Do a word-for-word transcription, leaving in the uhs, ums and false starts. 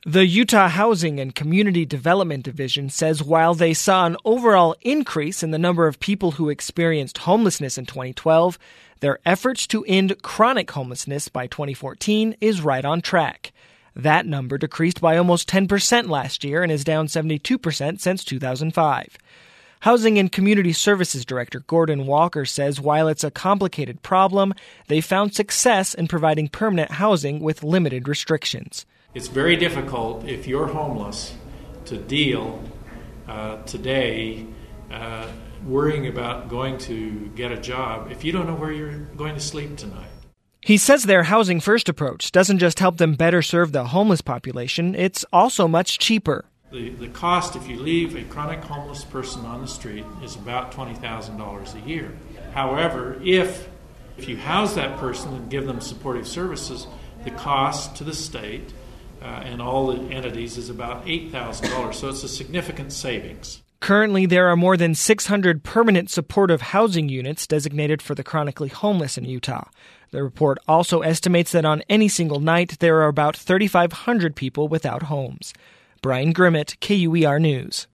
The Utah Housing and Community Development Division says while they saw an overall increase in the number of people who experienced homelessness in twenty twelve, their efforts to end chronic homelessness by twenty fourteen is right on track. That number decreased by almost ten percent last year and is down seventy-two percent since two thousand five. Housing and Community Services Director Gordon Walker says while it's a complicated problem, they found success in providing permanent housing with limited restrictions. It's very difficult if you're homeless to deal uh, today uh, worrying about going to get a job if you don't know where you're going to sleep tonight. He says their Housing First approach doesn't just help them better serve the homeless population, it's also much cheaper. The, the cost if you leave a chronic homeless person on the street is about twenty thousand dollars a year. However, if, if you house that person and give them supportive services, the cost to the state Uh, and all the entities is about eight thousand dollars, so it's a significant savings. Currently, there are more than six hundred permanent supportive housing units designated for the chronically homeless in Utah. The report also estimates that on any single night, there are about thirty-five hundred people without homes. Brian Grimmett, K U E R News.